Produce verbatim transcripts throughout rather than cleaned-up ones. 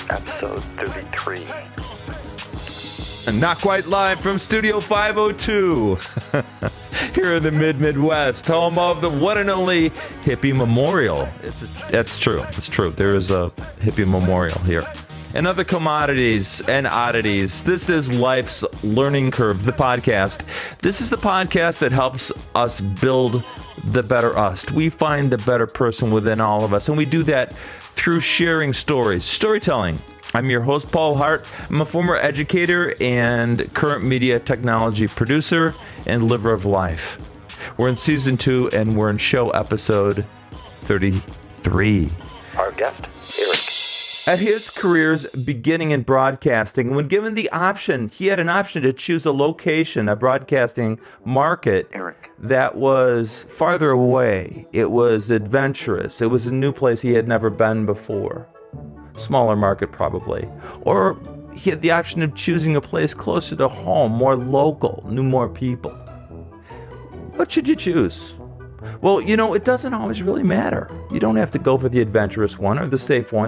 episode thirty-three. And not quite live from Studio five oh two here in the mid-Midwest, home of the one and only Hippie Memorial. It's, that's true. It's true. There is a Hippie Memorial here. And other commodities and oddities. This is Life's Learning Curve, the podcast. This is the podcast that helps us build the better us. We find the better person within all of us, and we do that through sharing stories, storytelling. I'm your host, Paul Hart. I'm a former educator and current media technology producer and liver of life. We're in season two, and we're in show episode thirty-three. Our guest, Eric. At his career's beginning in broadcasting, when given the option, he had an option to choose a location, a broadcasting market Eric. that was farther away. It was adventurous. It was a new place he had never been before. Smaller market, probably. Or he had the option of choosing a place closer to home, more local, knew more people. What should you choose? Well, you know, it doesn't always really matter. You don't have to go for the adventurous one or the safe one.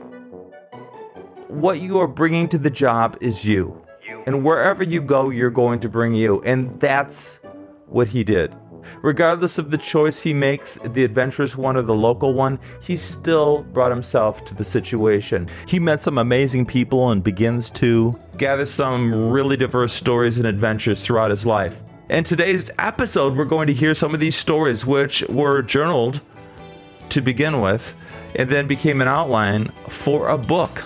What you are bringing to the job is you. You. And wherever you go, you're going to bring you. And that's what he did. Regardless of the choice he makes, the adventurous one or the local one, he still brought himself to the situation. He met some amazing people and begins to gather some really diverse stories and adventures throughout his life. In today's episode, we're going to hear some of these stories, which were journaled to begin with, and then became an outline for a book.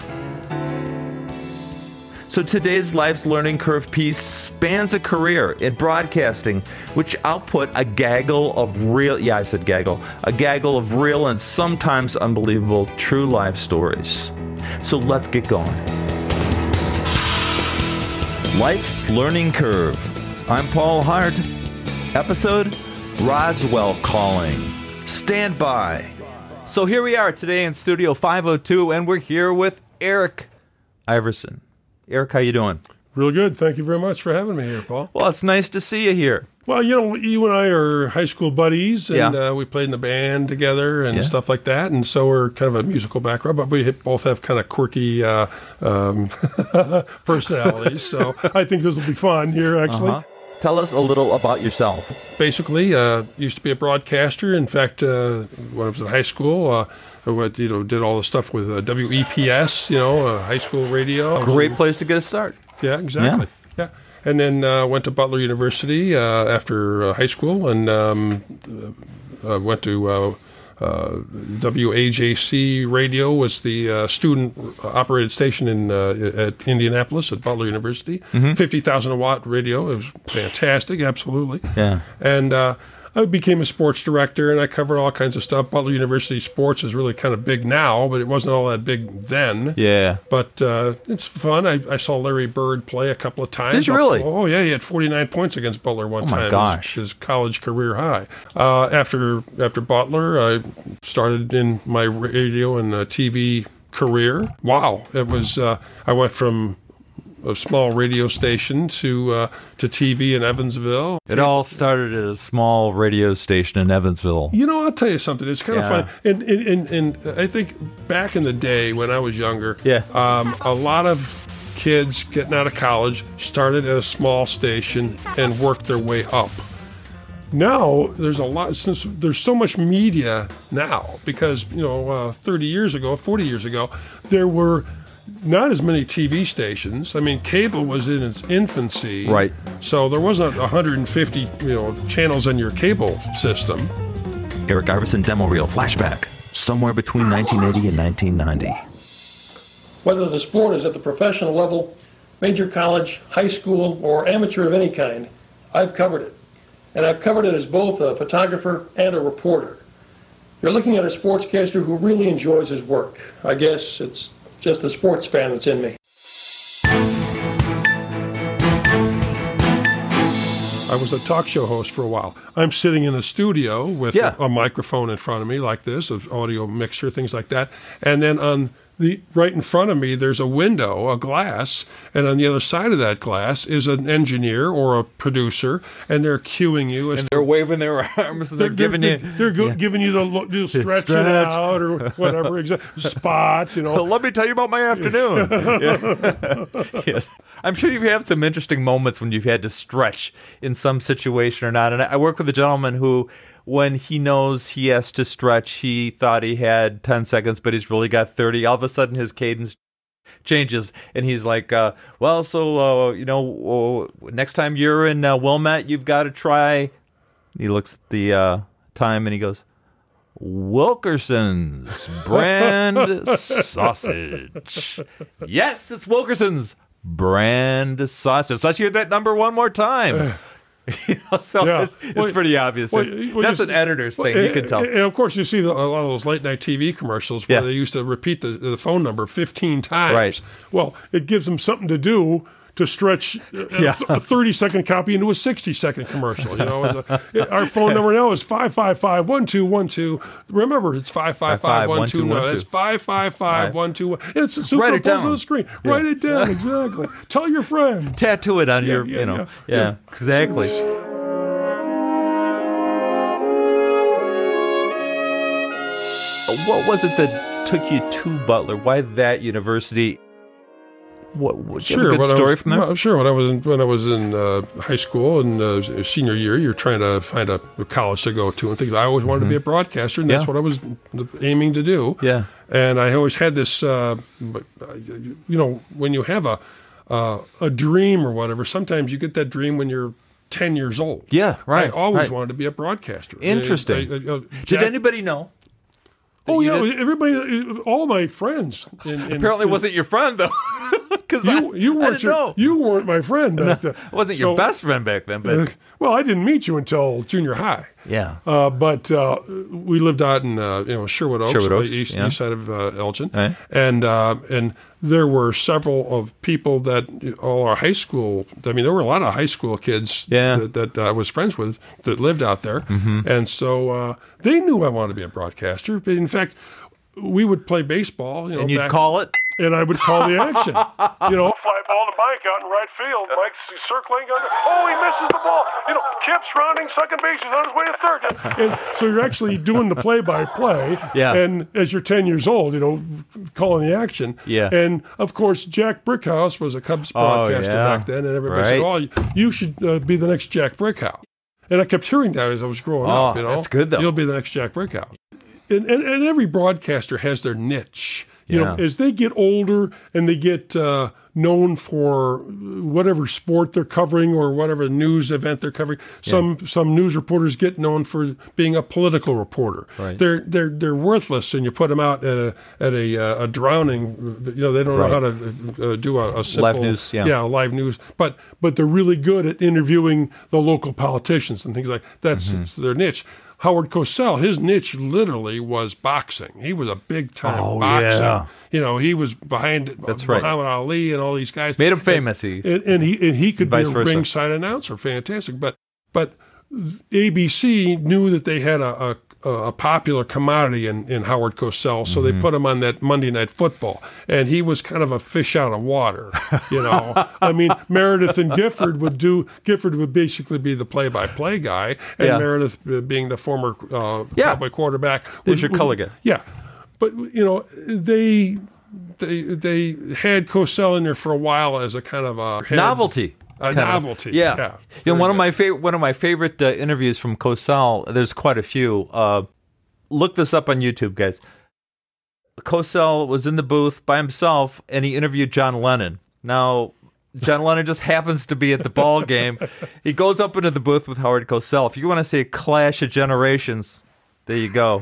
So today's Life's Learning Curve piece spans a career in broadcasting, which output a gaggle of real, yeah, I said gaggle, a gaggle of real and sometimes unbelievable true life stories. So let's get going. Life's Learning Curve. I'm Paul Hart. Episode, Roswell Calling. Stand by. So here we are today in Studio five oh two, and we're here with Eric Iverson. Eric, how you doing? Real good. Thank you very much for having me here, Paul. Well, it's nice to see you here. Well, you know, you and I are high school buddies, and Yeah. uh, we played in the band together and Yeah. stuff like that, and so we're kind of a musical background, but we both have kind of quirky uh, um, personalities, so I think this will be fun here, actually. Uh-huh. Tell us a little about yourself. Basically, uh, used to be a broadcaster. In fact, uh, when I was in high school, uh, I went, you know, did all the stuff with uh, W E P S, you know, uh, high school radio. Great place to get a start. Yeah, exactly. Yeah. yeah. And then uh, went to Butler University uh, after uh, high school, and um, uh, went to uh, uh, W A J C Radio, was the uh, student-operated station in uh, at Indianapolis at Butler University. Mm-hmm. fifty thousand watt radio. It was fantastic, absolutely. Yeah. And uh, I became a sports director, and I covered all kinds of stuff. Butler University sports is really kind of big now, but it wasn't all that big then. Yeah. But uh, it's fun. I, I saw Larry Bird play a couple of times. Did you really? Oh, yeah. He had forty-nine points against Butler one Oh, my time. gosh. His, his college career high. Uh, after after Butler, I started in my radio and uh, T V career. Wow. It was, uh, I went from a small radio station to uh, to T V in Evansville. It all started at a small radio station in Evansville. You know, I'll tell you something. It's kind Yeah. of fun. And, and, and, and I think back in the day when I was younger, Yeah. um, a lot of kids getting out of college started at a small station and worked their way up. Now, there's a lot, since there's so much media now, because, you know, uh, thirty years ago, forty years ago, there were not as many T V stations. I mean, cable was in its infancy. Right. So there wasn't one hundred fifty, you know, channels in your cable system. Eric Iverson demo reel flashback. Somewhere between nineteen eighty and nineteen ninety. Whether the sport is at the professional level, major college, high school, or amateur of any kind, I've covered it. And I've covered it as both a photographer and a reporter. You're looking at a sportscaster who really enjoys his work. I guess it's just the sports fan that's in me. I was a talk show host for a while. I'm sitting in a studio with Yeah. a, a microphone in front of me like this, an audio mixer, things like that. And then on the right in front of me, there's a window, a glass, and on the other side of that glass is an engineer or a producer, and they're cueing you. As And they're waving their arms and they're, they're giving they're, you. They're go- giving you the, lo- the stretching Stretch. out or whatever exa- spots. You know, Let me tell you about my afternoon. Yeah. Yes. I'm sure you've had some interesting moments when you've had to stretch in some situation or not. And I I work with a gentleman who, when he knows he has to stretch, he thought he had ten seconds, but he's really got thirty. All of a sudden, his cadence changes, and he's like, uh, well, so, uh, you know, uh, next time you're in uh, Wilmette, you've got to try. He looks at the uh, time, and he goes, Wilkerson's brand sausage. Yes, it's Wilkerson's brand sausage. Let's hear that number one more time. You know, so Yeah. it's, it's Well, pretty obvious. well, If- well, That's you an see- editor's well, thing. You and- can tell. And of course, you see the, a lot of those late night T V commercials where Yeah. they used to repeat the, the phone number fifteen times. Right. Well, it gives them something to do to stretch a, Yeah. a thirty second copy into a sixty second commercial. You know, It's a- our phone number now is five five five, one two one two. Remember, it's five five five, one two one two. It's five five five, one two one. It's Write it superimposed down. on the screen. Write it down, exactly. Tell your friend. Tattoo it on your, yeah, you know. yeah, Yeah, yeah. exactly. What was it that took you to Butler? Why that university? What, what do you have a good when I story was, from there? well, sure. When I was in, when I was in uh, high school and uh, senior year, you're trying to find a, a college to go to and things. I always wanted to be a broadcaster, and that's Mm-hmm. Yeah. what I was aiming to do. Yeah. And I always had this, uh, you know, when you have a uh, a dream or whatever, sometimes you get that dream when you're ten years old. Yeah, right, I always right. wanted to be a broadcaster. Interesting. I- I- uh, Did Jack- anybody know? Oh you yeah, did? everybody, all my friends. In, in, Apparently, in, wasn't your friend though, because you, I, you I weren't didn't your, know. you weren't my friend back then. I wasn't your So- best friend back then, but Well, I didn't meet you until junior high. yeah. Uh, but uh, we lived out in uh, you know Sherwood Oaks, Sherwood Oaks, east, yeah. east side of uh, Elgin, Right. and uh, and there were several of people that all our high school. I mean, there were a lot of high school kids Yeah. that, that I was friends with that lived out there, Mm-hmm. and so uh, they knew I wanted to be a broadcaster. In fact, we would play baseball. You know, And you'd back- call it. and I would call the action. You know, fly ball to Mike out in right field. Mike's circling under. Oh, he misses the ball. You know, Kip's rounding second base. He's on his way to third. And, and so you're actually doing the play-by-play. Yeah. And as you're ten years old, you know, calling the action. Yeah. And of course, Jack Brickhouse was a Cubs broadcaster yeah. back then, and everybody Right. said, "Oh, you- you should uh, be the next Jack Brickhouse." And I kept hearing that as I was growing Oh, up. You know, that's good, though. You'll be the next Jack Brickhouse. And, and, and every broadcaster has their niche. You know, Yeah. as they get older and they get uh, known for whatever sport they're covering or whatever news event they're covering, some some news reporters get known for being a political reporter. Right. They're they're they're worthless, and you put them out at a at a, uh, a drowning. You know, they don't Right. know how to uh, do a, a simple news, yeah. yeah live news. But but they're really good at interviewing the local politicians and things like that's Mm-hmm. it's their niche. Howard Cosell, his niche literally was boxing. He was a big time Oh, boxer. yeah. You know, he was behind That's right. Muhammad Ali and all these guys. Made him famous. He And, and he and he could be Vice a versa. ringside announcer, fantastic. But but A B C knew that they had a, a, a popular commodity in, in Howard Cosell, so Mm-hmm. they put him on that Monday Night Football, and he was kind of a fish out of water. You know, I mean, Meredith and Gifford would do. Gifford would basically be the play-by-play guy, and Yeah. Meredith, uh, being the former uh, Yeah. Cowboy quarterback, There's would- your would- color guy. Yeah, but you know they. They they had Cosell in there for a while as a kind of a head- novelty. a kind of. novelty. Yeah. yeah. You know, Very one of good. my favorite one of my favorite uh, interviews from Cosell. There's quite a few. Uh, look this up on YouTube, guys. Cosell was in the booth by himself, and he interviewed John Lennon. Now, John Lennon just happens to be at the ball game. He goes up into the booth with Howard Cosell. If you want to see a clash of generations, there you go.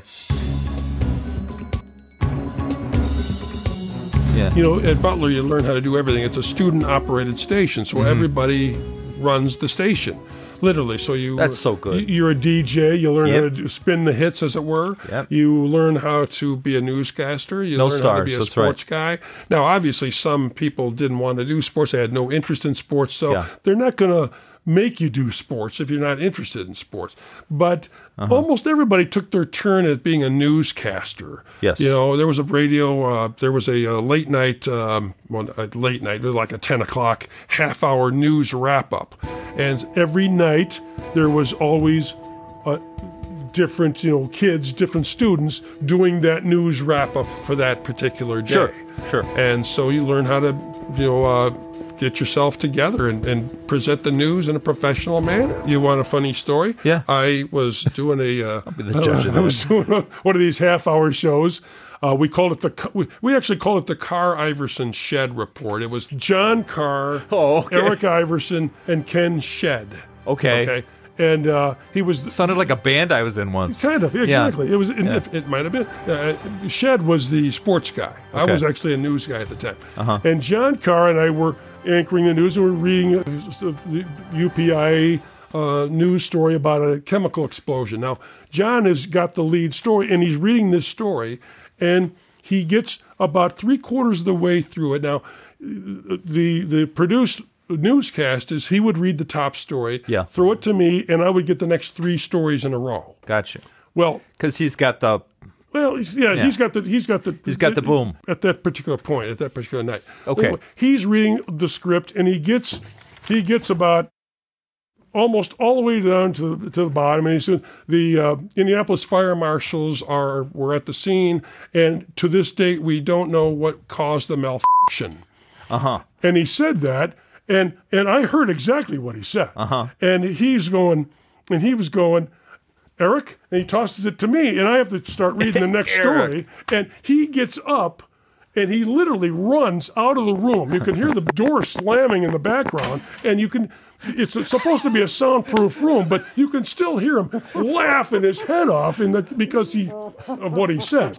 Yeah. You know, at Butler, you learn how to do everything. It's a student-operated station, so everybody runs the station, literally. So you That's so good. you- You're a D J. You learn how Yep. to do, spin the hits, as it were. Yep. You learn how to be a newscaster. You No learn how to stars, be a that's right. sports guy. Now, obviously, some people didn't want to do sports. They had no interest in sports, so Yeah. they're not going to make you do sports if you're not interested in sports. But uh-huh. almost everybody took their turn at being a newscaster. Yes. You know, there was a radio, uh, there was a, a late night, um, well, a late night, it was like a ten o'clock half hour news wrap up. And every night there was always a different, you know, kids, different students doing that news wrap up for that particular day. Sure, sure. And so you learn how to, you know, uh, get yourself together and, and present the news in a professional manner. You want a funny story? Yeah. I was doing a, uh, I'll be the judge of I was doing a, one of these half-hour shows. Uh, we called it the, we, we actually called it the Carr Iverson Shed Report. It was John Carr, oh, okay. Eric Iverson, and Ken Shed. Okay. Okay. And uh, he was... Sounded like a band I was in once. Kind of, exactly. Yeah. It was. It, Yeah. it, it might have been. Uh, Shed was the sports guy. I Okay. was actually a news guy at the time. Uh-huh. And John Carr and I were anchoring the news, and we were reading uh, the U P I uh, news story about a chemical explosion. Now, John has got the lead story, and he's reading this story, and he gets about three quarters of the way through it. Now, the the produced newscast is he would read the top story, Yeah. throw it to me, and I would get the next three stories in a row. Gotcha. Well, Because he's got the well, he's, yeah, Yeah. he's got the he's got the He's got the boom. at that particular point at that particular night. Okay. Anyway, he's reading the script, and he gets he gets about almost all the way down to to the bottom, and he said the uh, Indianapolis fire marshals are were at the scene, and to this date we don't know what caused the malfunction. uh huh. And he said that, and and I heard exactly what he said. Uh-huh. And he's going, and he was going, Eric, and he tosses it to me, and I have to start reading the next story. And he gets up, and he literally runs out of the room. You can hear the door slamming in the background, and you can. It's supposed to be a soundproof room, but you can still hear him laughing his head off in the because he of what he said.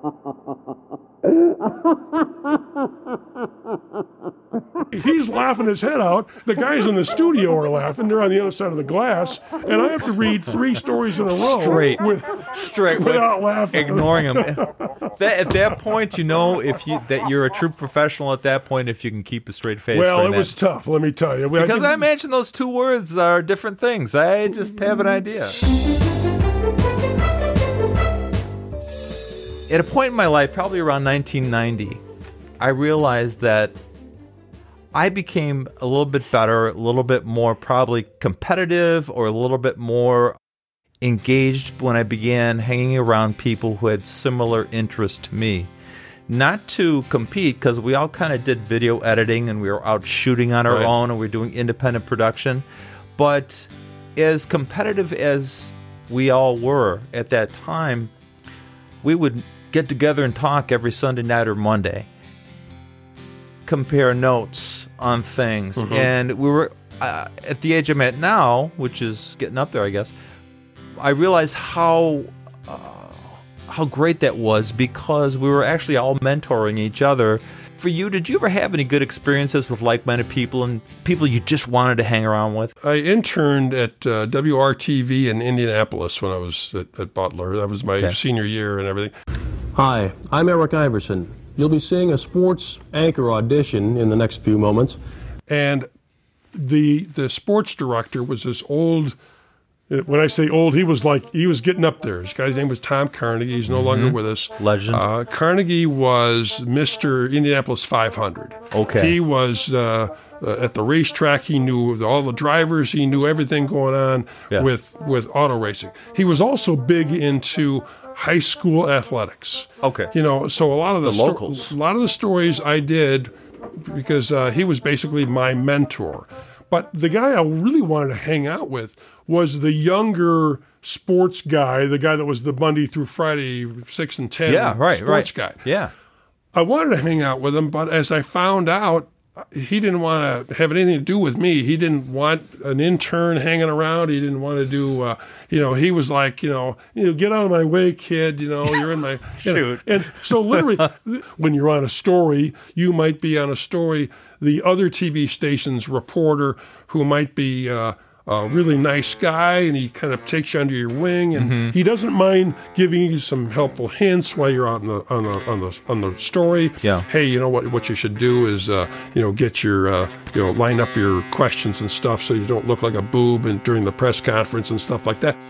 He's laughing his head out. The guys in the studio are laughing. They're on the other side of the glass, and I have to read three stories in a row Straight. with Straight with without laughing, ignoring him. That, at that point, you know if you that you're a true professional. At that point, if you can keep a straight face. Well, during it was that. tough. Let me tell you, Because I imagine those two words are different things. I just have an idea. At a point in my life, probably around nineteen ninety, I realized that I became a little bit better, a little bit more probably competitive, or a little bit more engaged when I began hanging around people who had similar interests to me. Not to compete, because we all kind of did video editing and we were out shooting on our Right. own and we were doing independent production. But as competitive as we all were at that time, we would get together and talk every Sunday night or Monday, compare notes on things. Mm-hmm. And we were, uh, at the age I'm at now, which is getting up there, I guess, I realized how uh, how great that was, because we were actually all mentoring each other. For you, did you ever have any good experiences with like-minded people and people you just wanted to hang around with? I interned at uh, W R T V in Indianapolis when I was at, at Butler. That was my Okay. senior year and everything. Hi, I'm Eric Iverson. You'll be seeing a sports anchor audition in the next few moments. And the the sports director was this old. When I say old, he was like he was getting up there. This guy's name was Tom Carnegie. He's no longer with us. Legend. Uh, Carnegie was Mister Indianapolis five hundred. Okay. He was uh, uh, at the racetrack. He knew all the drivers. He knew everything going on Yeah. with with auto racing. He was also big into high school athletics. Okay. You know, so a lot of the, The sto- locals. a lot of the stories I did because uh, he was basically my mentor. But the guy I really wanted to hang out with was the younger sports guy, the guy that was the Monday through Friday six and ten Yeah, right, sports right. guy. Yeah. I wanted to hang out with him, but as I found out, he didn't want to have anything to do with me. He didn't want an intern hanging around. He didn't want to do, uh, you know, he was like, you know, you know, get out of my way, kid. You know, you're in my. You know. Shoot. And so literally, when you're on a story, you might be on a story. The other T V station's reporter who might be uh, a really nice guy, and he kind of takes you under your wing, and Mm-hmm. he doesn't mind giving you some helpful hints while you're out on the on the on the on the story. Yeah. Hey, you know what? What you should do is, uh, you know, get your, uh, you know, line up your questions and stuff so you don't look like a boob and during the press conference and stuff like that.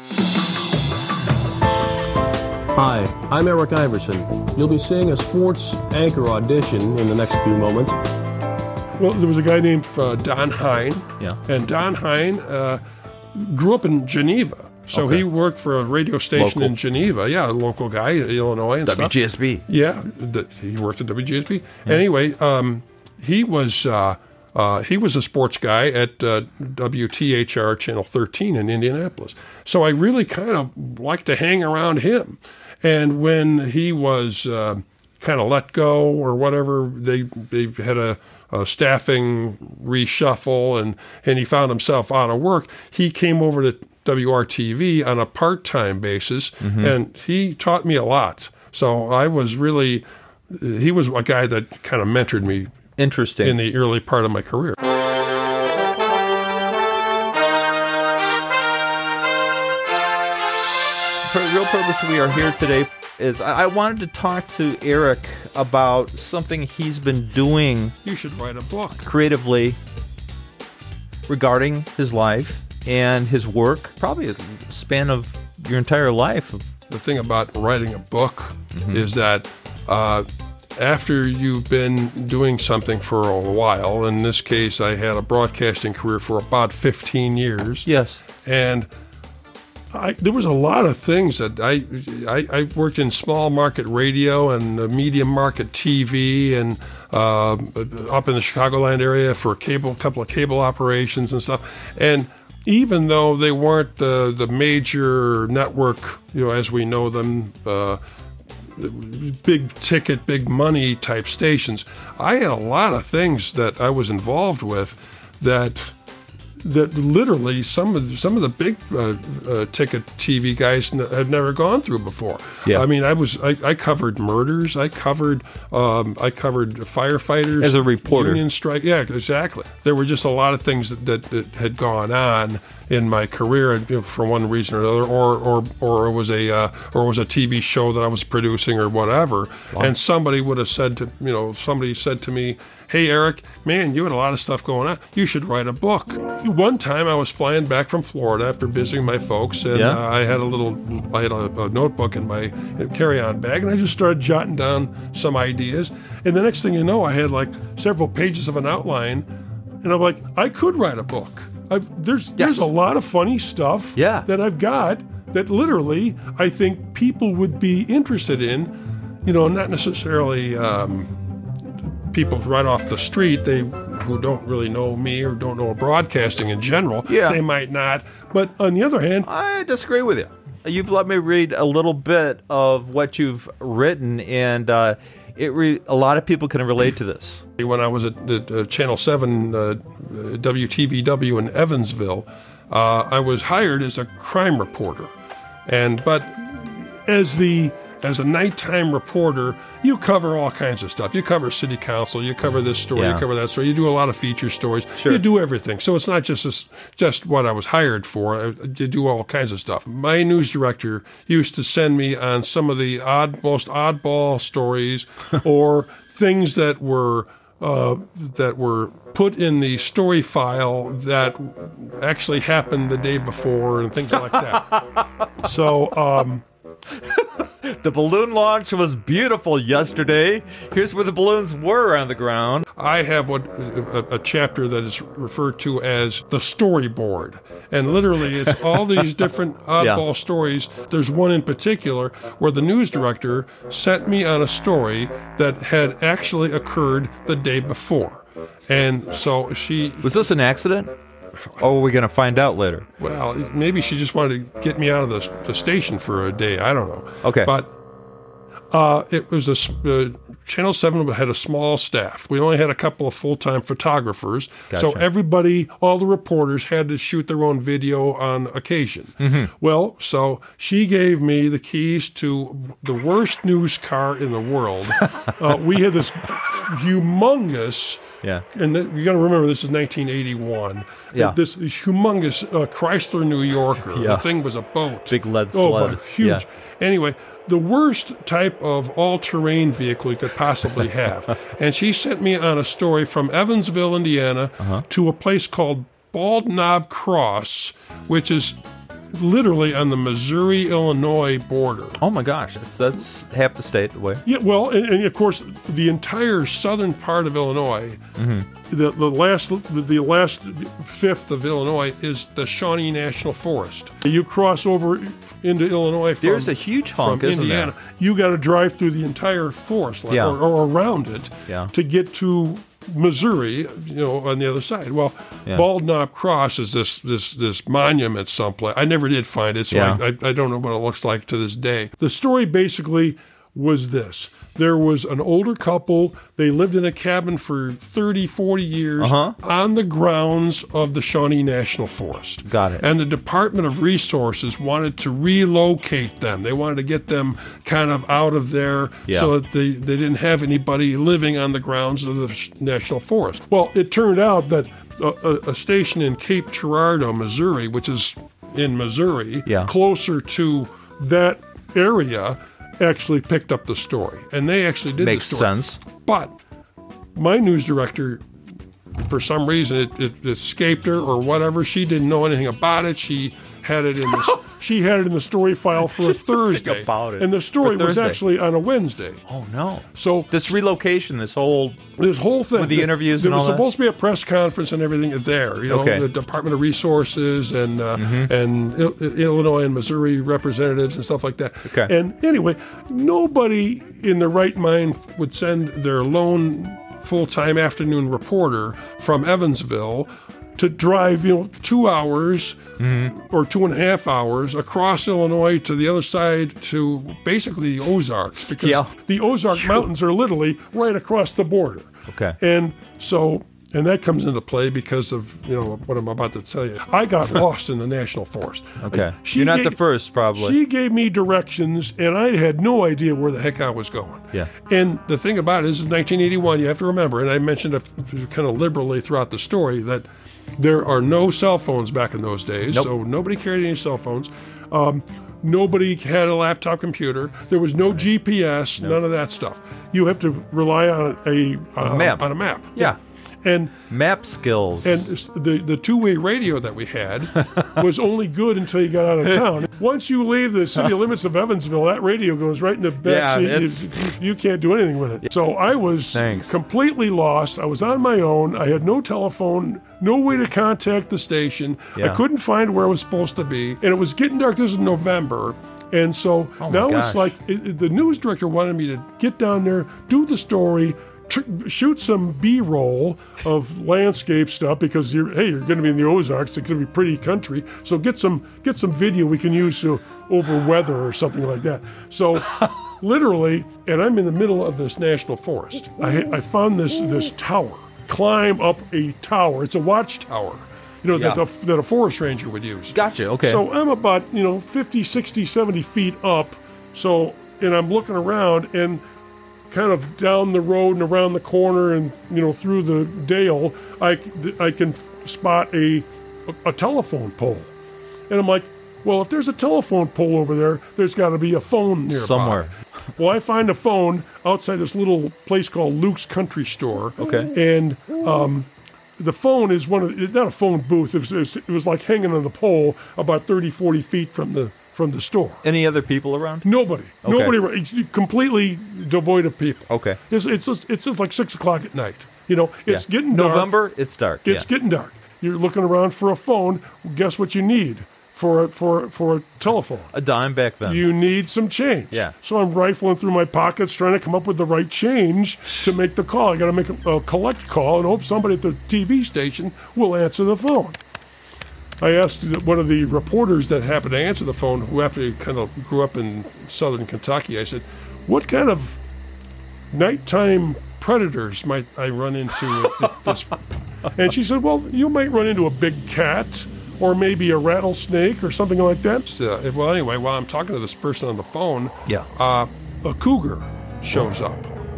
Hi, I'm Eric Iverson. You'll be seeing a sports anchor audition in the next few moments. Well, there was a guy named uh, Don Hine. Yeah. And Don Hine uh, grew up in Geneva. So Okay. he worked for a radio station Local. in Geneva. Yeah, a local guy in Illinois and W G stuff. S B. Yeah, the, he worked at W G S B. Anyway, um, he was uh, uh, he was a sports guy at uh, W T H R Channel thirteen in Indianapolis. So I really kind of liked to hang around him. And when he was uh, kind of let go or whatever, they they had a, a staffing reshuffle, and, and he found himself out of work. He came over to W R T V on a part-time basis, and he taught me a lot. So I was really, he was a guy that kind of mentored me Interesting. in the early part of my career. For the real purpose we are here today is I I wanted to talk to Eric about something he's been doing You should write a book. creatively regarding his life and his work, probably a span of your entire life. The thing about writing a book is that uh, after you've been doing something for a while, in this case, I had a broadcasting career for about fifteen years. Yes. And I, there was a lot of things that I, I I worked in small market radio and uh, medium market T V and uh, up in the Chicagoland area for a cable, a couple of cable operations and stuff. And even though they weren't the the major network, you know, as we know them, uh, big ticket, big money type stations, I had a lot of things that I was involved with that. That literally some of some of the big uh, uh, ticket T V guys n- had never gone through before. Yeah. I mean, I was I, I covered murders. I covered um, I covered firefighters As a reporter. union strike. Yeah, exactly. There were just a lot of things that, that, that had gone on in my career, you know, for one reason or another, or or or it was a uh, or it was a T V show that I was producing or whatever. And somebody would have said to you know somebody said to me, "Hey, Eric, man, you had a lot of stuff going on. You should write a book." One time I was flying back from Florida after visiting my folks, and Yeah. uh, I had a little, I had a, a notebook in my carry-on bag, and I just started jotting down some ideas. And the next thing you know, I had like several pages of an outline, and I'm like, I could write a book. I've, there's there's a lot of funny stuff Yeah. that I've got that literally I think people would be interested in. You know, not necessarily. Um, people right off the street, they who don't really know me or don't know broadcasting in general, Yeah. they might not. But on the other hand, I disagree with you. You've let me read a little bit of what you've written, and uh, it re- a lot of people can relate to this. when I was at, at uh, Channel seven uh, W T V W in Evansville, uh, I was hired as a crime reporter. And but as the as a nighttime reporter, you cover all kinds of stuff. You cover city council, you cover this story, Yeah. you cover that story. You do a lot of feature stories. Sure. You do everything. So it's not just this, just what I was hired for. You do all kinds of stuff. My news director used to send me on some of the odd, most oddball stories or things that were uh, that were put in the story file that actually happened the day before and things like that. So. Um, The balloon launch was beautiful yesterday. Here's where the balloons were on the ground. I have what a, a chapter that is referred to as the storyboard, and literally it's all these different oddball Yeah. stories. There's one in particular where the news director sent me on a story that had actually occurred the day before, and so she. Was this an accident? Or are we going to find out later? Well, maybe she just wanted to get me out of the, the station for a day. I don't know. Okay. But uh, it was a s- uh, Channel seven had a small staff. We only had a couple of full-time photographers. So Gotcha. everybody, all the reporters had to shoot their own video on occasion. Mm-hmm. Well, so she gave me the keys to the worst news car in the world. uh, we had this humongous, Yeah. and th- you got to remember this is nineteen eighty-one. Yeah. This humongous uh, Chrysler New Yorker. Yeah. The thing was a boat. Big lead Oh, sled. my, huge. Yeah. Anyway, the worst type of all-terrain vehicle you could possibly have. And she sent me on a story from Evansville, Indiana, Uh-huh. to a place called Bald Knob Cross, which is literally on the Missouri-Illinois border. Oh my gosh, that's, that's half the state away. Yeah, well, and, and of course, the entire southern part of Illinois, Mm-hmm. the the last the last fifth of Illinois is the Shawnee National Forest. You cross over into Illinois from There's a huge hunk, from isn't Indiana. there? You got to drive through the entire forest, like, Yeah. or, or around it, Yeah. to get to Missouri, you know, on the other side. Well, Yeah. Bald Knob Cross is this this this monument someplace. I never did find it, so Yeah. I, I, I don't know what it looks like to this day. The story basically was this. There was an older couple. They lived in a cabin for thirty, forty years Uh-huh. on the grounds of the Shawnee National Forest. Got it. And the Department of Resources wanted to relocate them. They wanted to get them kind of out of there Yeah. so that they, they didn't have anybody living on the grounds of the sh- National Forest. Well, it turned out that a, a, a station in Cape Girardeau, Missouri, which is in Missouri, Yeah. closer to that area, actually picked up the story. And they actually did Makes the story. sense. But my news director, for some reason, it, it escaped her or whatever. She didn't know anything about it. She had it in the she had it in the story file for a Thursday. about it. And the story For was Thursday. actually on a Wednesday. Oh no. So This relocation, this whole this whole thing With the interviews there and was all that? supposed to be a press conference and everything there. You know, Okay. the Department of Resources and uh, Mm-hmm. and Il- Illinois and Missouri representatives and stuff like that. Okay. And anyway, nobody in their right mind would send their lone full-time afternoon reporter from Evansville to drive, you know, two hours Mm-hmm. or two and a half hours across Illinois to the other side to basically the Ozarks, because Yeah. the Ozark Mountains are literally right across the border. Okay. And so, and that comes into play because of, you know, what I'm about to tell you. I got lost in the National Forest. Okay. She You're not gave- the first, probably. She gave me directions, and I had no idea where the heck I was going. Yeah. And the thing about it is, in nineteen eighty-one, you have to remember, and I mentioned it kind of liberally throughout the story, that there are no cell phones back in those days. Nope. So nobody carried any cell phones. Um, nobody had a laptop computer. There was no G P S, none of that stuff. You have to rely on a, uh, map. On a map. Yeah. And Map skills. and the the two way radio that we had was only good until you got out of town. Once you leave the city limits of Evansville, that radio goes right in the back Yeah, seat. it's- You, you, you can't do anything with it. So I was Thanks. completely lost. I was on my own. I had no telephone, no way to contact the station. Yeah. I couldn't find where I was supposed to be, and it was getting dark. This was November. And so Oh my now gosh. it's like it, it- the news director wanted me to get down there, do the story, tr- shoot some B-roll of landscape stuff because you're hey you're going to be in the Ozarks. It's going to be pretty country, so get some get some video we can use to, over weather or something like that. So literally, and I'm in the middle of this national forest. I, I found this this tower. Climb up a tower. It's a watchtower. You know, Yeah. that, the, that a forest ranger would use. Gotcha. Okay. So I'm about, you know, fifty, sixty, seventy feet up. So, and I'm looking around and kind of down the road and around the corner and, you know, through the dale, I, I can spot a, a telephone pole. And I'm like, well, if there's a telephone pole over there, there's got to be a phone nearby. Somewhere. Well, I find a phone outside this little place called Luke's Country Store. Okay. And um, the phone is one of the, not a phone booth. It was, it was it was like hanging on the pole about thirty, forty feet from the from the store. Any other people around? Nobody, Okay. nobody, it's completely devoid of people. Okay. It's it's just, it's just like six o'clock at night. You know, it's Yeah. getting dark. November, it's dark. It's yeah. getting dark. You're looking around for a phone. Guess what you need for a, for a- for a telephone? A dime back then. You need some change. Yeah. So I'm rifling through my pockets trying to come up with the right change to make the call. I got to make a, a collect call and hope somebody at the T V station will answer the phone. I asked one of the reporters that happened to answer the phone, who actually kind of grew up in southern Kentucky. I said, "What kind of nighttime predators might I run into at, at this? And she said, well, you might run into a big cat or maybe a rattlesnake or something like that. Uh, well, anyway, while I'm talking to this person on the phone, Yeah. uh, a cougar shows up.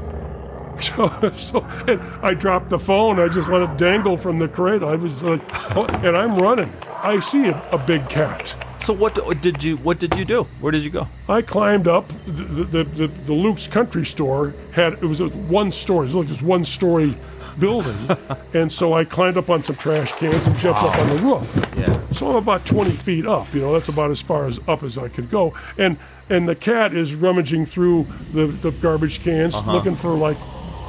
So, so, and I dropped the phone. I just let it dangle from the cradle. I was like, oh, and I'm running. I see a, a big cat. So what did you what did you do? Where did you go? I climbed up. The the, the, the Luke's Country Store had it was a one story. It was like this one story building, and so I climbed up on some trash cans and jumped up on the roof. Yeah. So I'm about twenty feet up. You know, that's about as far as up as I could go. And and the cat is rummaging through the, the garbage cans, Uh-huh. looking for like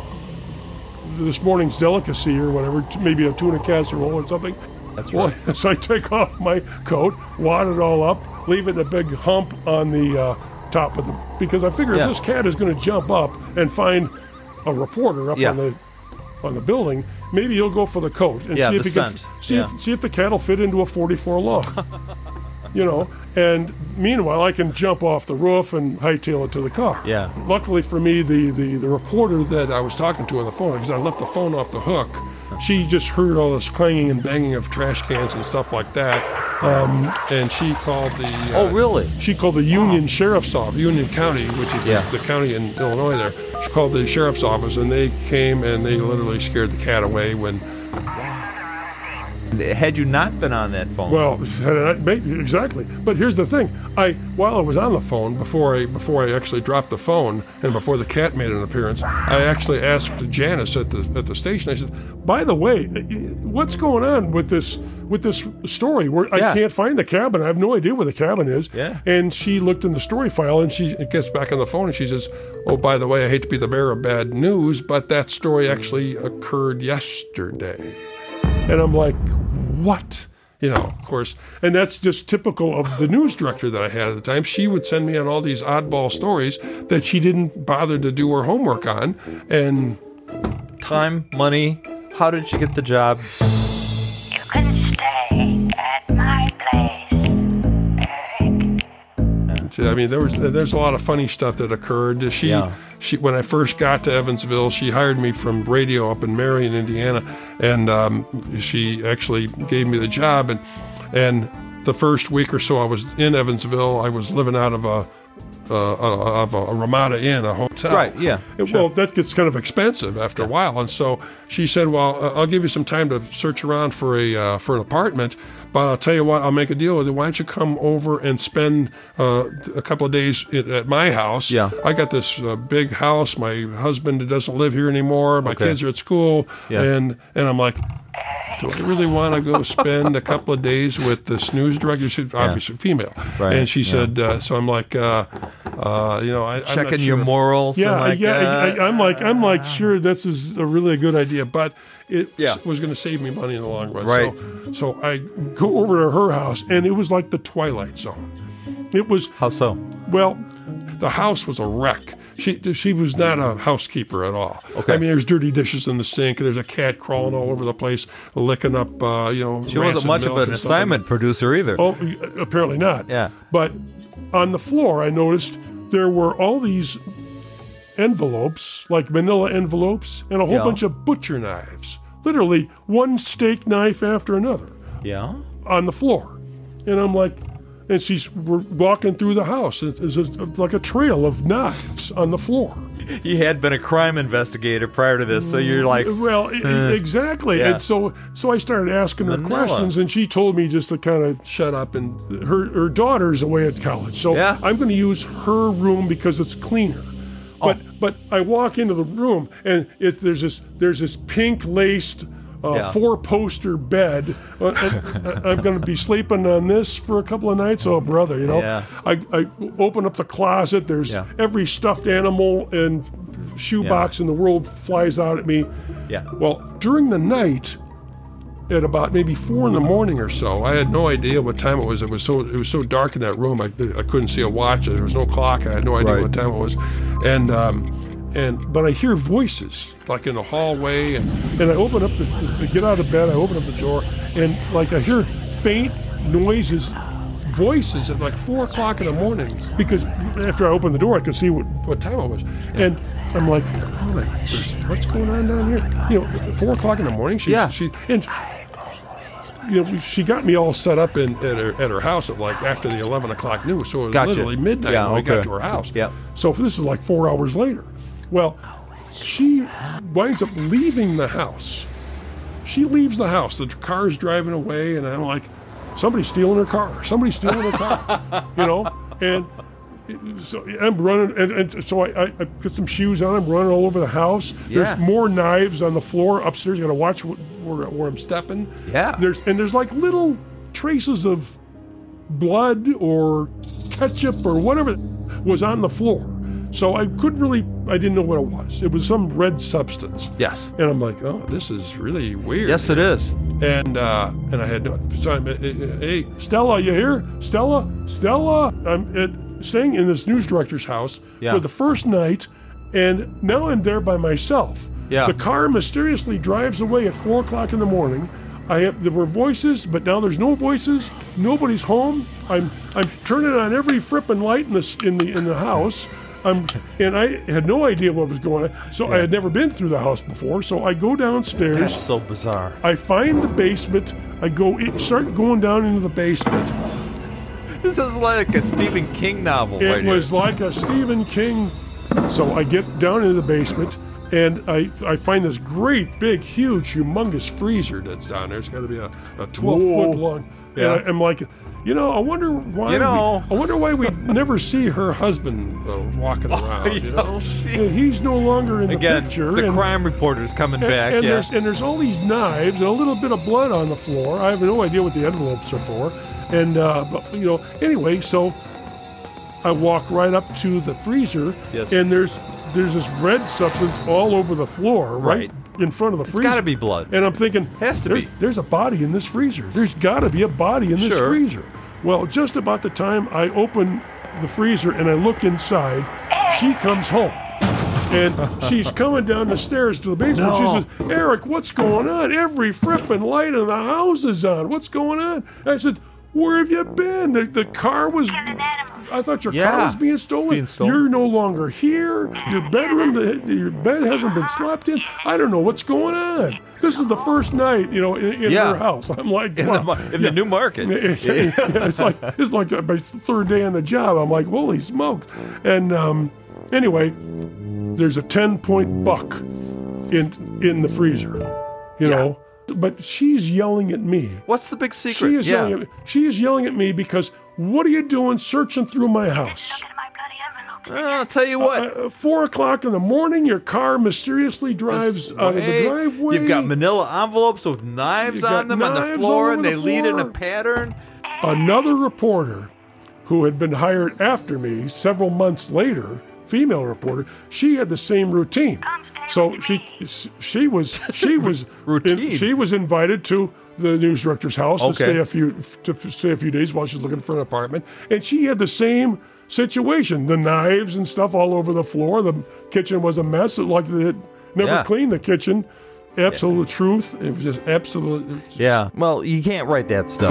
this morning's delicacy or whatever, t- maybe a tuna casserole or something. That's Well, right. so I take off my coat, wad it all up, leave it a big hump on the uh, top of the, because I figure Yeah. if this cat is going to jump up and find a reporter up Yeah. on the on the building, maybe he'll go for the coat and Yeah, see if the he can scent. see Yeah. if see if the cat will fit into a forty-four log. You know, and meanwhile I can jump off the roof and hightail it to the car. Yeah. Luckily for me, the, the, the reporter that I was talking to on the phone, because I left the phone off the hook, she just heard all this clanging and banging of trash cans and stuff like that, um, and she called the. Uh, Oh, really? She called the Union Sheriff's Office, Union County, which is Yeah. the, the county in Illinois. There, she called the sheriff's office, and they came and they literally scared the cat away when. Had you not been on that phone? Well, exactly. But here's the thing: I, while I was on the phone before I before I actually dropped the phone, and before the cat made an appearance, I actually asked Janice at the at the station. I said, "By the way, what's going on with this with this story? Where Yeah. I can't find the cabin. I have no idea where the cabin is." Yeah. And she looked in the story file, and she gets back on the phone, and she says, "Oh, by the way, I hate to be the bearer of bad news, but that story actually occurred yesterday." And I'm like, what? You know, of course. And that's just typical of the news director that I had at the time. She would send me on all these oddball stories that she didn't bother to do her homework on. And Time, money. How did you get the job? You can stay at my place, Eric. I mean, there was there's a lot of funny stuff that occurred. She, Yeah. she when I first got to Evansville, she hired me from radio up in Marion, Indiana, and um, she actually gave me the job. And and the first week or so I was in Evansville, I was living out of a uh, of a, a Ramada Inn, a hotel. Right, yeah, It- sure. Well, that gets kind of expensive after a while, and so she said, "Well, uh, I'll give you some time to search around for a uh, for an apartment, but I'll tell you what, I'll make a deal with you. Why don't you come over and spend uh, a couple of days at, at my house? Yeah. I got this uh, big house. My husband doesn't live here anymore. My Okay. kids are at school, Yeah. and and I'm like." Do I really want to go spend a couple of days with this news director? She's obviously female. Right, And she yeah. said, uh, so I'm like, uh, uh, you know, I, I'm not Checking sure your if- morals. yeah, and like, yeah. uh, I, I'm like, I'm like, sure, this is a really good idea, but it Yeah. was going to save me money in the long run. Right. So, so I go over to her house, and it was like the Twilight Zone. It was How so? well, the house was a wreck. She she was not a housekeeper at all. Okay. I mean, there's dirty dishes in the sink, and there's a cat crawling all over the place, licking up, uh, you know. She wasn't rancid much of milk an and stuff like assignment producer either. Oh, apparently not. Yeah. But on the floor, I noticed there were all these envelopes, like manila envelopes, and a whole Yeah. bunch of butcher knives. Literally one steak knife after another Yeah. on the floor. And I'm like, and she's we're walking through the house. It- It's just like a trail of knives on the floor. You had been a crime investigator prior to this, so you're like, Well, e- Uh, exactly. yeah. And so, so I started asking her Manila. questions, and she told me just to kind of shut up. And her her daughter's away at college, so Yeah. I'm going to use her room because it's cleaner. But Oh. but I walk into the room, and it, there's this there's this pink laced. Uh, Yeah. Four poster bed. Uh, and I'm going to be sleeping on this for a couple of nights. Oh, brother, you know. Yeah. I, I open up the closet. There's Yeah. every stuffed animal and shoebox in the world flies out at me. yeah. Well, during the night, at about maybe four in the morning or so, I had no idea what time it was. It was so it was so dark in that room. I, I couldn't see a watch. There was no clock. I had no idea Right. what time it was. And um, and but I hear voices like in the hallway, and, and I open up the, I get out of bed. I open up the door, and like I hear faint noises voices at like four o'clock in the morning because after I opened the door, I could see what, what time it was. And I'm like, oh my, what's going on down here? You know, at four o'clock in the morning, she's, Yeah. she, and you know, she got me all set up in at her, at her house at like after the eleven o'clock news. So it was Gotcha. literally midnight Yeah, when we okay. got to her house. Yep. So this is like four hours later. Well, she winds up leaving the house. She leaves the house. The car's driving away, and I'm like, somebody's stealing her car. Somebody's stealing her car. You know, and so I'm running, and, and so I, I, I put some shoes on. I'm running all over the house. Yeah. There's more knives on the floor upstairs. You got to watch wh- where, where I'm stepping. Yeah. There's and there's like little traces of blood or ketchup or whatever was on the floor. So I couldn't really, I didn't know what it was. It was some red substance. Yes. And I'm like, oh, this is really weird. Yes, it is. And uh, and I had no, so I'm, uh, uh, hey, Stella, you here? Stella? Stella? I'm at, staying in this news director's house Yeah. for the first night, and now I'm there by myself. Yeah. The car mysteriously drives away at four o'clock in the morning. I have, there were voices, but now there's no voices. Nobody's home. I'm I'm turning on every frippin' light in the in the in the house. I'm, and I had no idea what was going on. So I had never been through the house before. So I go downstairs. That's so bizarre. I find the basement. I go in, start going down into the basement. This is like a Stephen King novel It right was here. like a Stephen King. So I get down into the basement, and I I find this great, big, huge, humongous freezer that's down there. It's got to be a, a twelve Whoa. foot long. Yeah. And I, I'm like, you know, I wonder why. You know. we, I wonder why we never see her husband uh, walking around. You you know, know, she- And he's no longer in the Again, picture. the and- crime reporter's coming and, back. and yeah. there's and there's all these knives and a little bit of blood on the floor. I have no idea what the envelopes are for. And uh, but you know, anyway, so I walk right up to the freezer, Yes. and there's there's this red substance all over the floor, right, Right. in front of the freezer. gotta be blood. And I'm thinking, Has to there's, be. There's a body in this freezer. There's got to be a body in this Sure. freezer. Well, just about the time I open the freezer and I look inside, she comes home. And she's coming down the stairs to the basement. No. She says, Eric, what's going on? Every frippin' light in the house is on. What's going on? And I said, where have you been? The, the car was... I thought your car Yeah. was being stolen. Being stolen. You're no longer here. Your bedroom, the, your bed hasn't been slept in. I don't know what's going on. This is the first night, you know, in, in Yeah. her house. I'm like, in wow. the, mar- in the new market. Yeah, it's like it's like my third day on the job. I'm like, holy smokes! And um, anyway, there's a ten point buck in in the freezer, you know. But she's yelling at me. What's the big secret? She is yeah. yelling at me. She is yelling at me because what are you doing searching through my house? Look at my bloody envelopes. Well, I'll tell you what. Uh, four o'clock in the morning, your car mysteriously drives out of the Hey, driveway. You've got manila envelopes with knives You've got on them on the knives floor, all over and the they lead in a floor. pattern. Another reporter who had been hired after me several months later, female reporter, she had the same routine. So she she was she was Routine. she was invited to the news director's house to Okay. stay a few to f- stay a few days while she's looking for an apartment, and she had the same situation: the knives and stuff all over the floor. The kitchen was a mess. It like they had never Yeah. cleaned the kitchen. Absolute truth. It was just absolute. it was just- Yeah. Well, you can't write that stuff.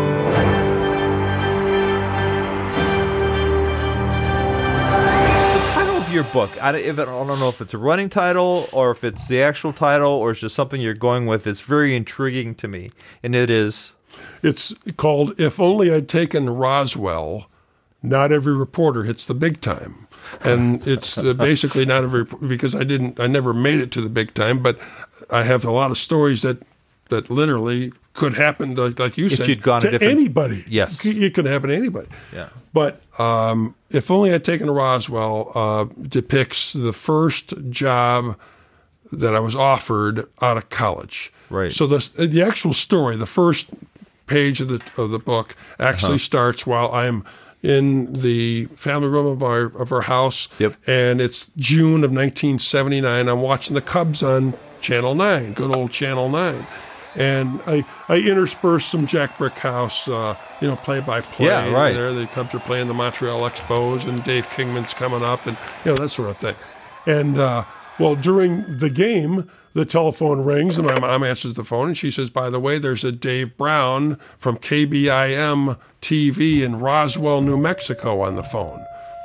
The title of your book, I don't, if it, I don't know if it's a running title or if it's the actual title or it's just something you're going with. It's very intriguing to me, and it is. It's called If Only I'd Taken Roswell, Not Every Reporter Hits the Big Time. And it's uh, basically not every, because I didn't, I never made it to the big time, but I have a lot of stories that, that literally could happen, like, like you If said, you'd gone a to different- anybody. Yes. It could happen to anybody. Yeah. But um, If Only I'd Taken Roswell uh, depicts the first job that I was offered out of college. Right. So the the actual story, the first page of the of the book, actually Uh-huh. starts while I'm in the family room of our of our house. Yep. And it's June of nineteen seventy-nine. I'm watching the Cubs on Channel Nine, good old Channel Nine. And I, I intersperse some Jack Brickhouse, uh, you know, play-by-play. Yeah, right. There, the Cubs are playing the Montreal Expos, and Dave Kingman's coming up, and you know that sort of thing. And uh, Well, during the game, the telephone rings and my mom answers the phone and she says, by the way, there's a Dave Brown from K B I M T V in Roswell, New Mexico on the phone.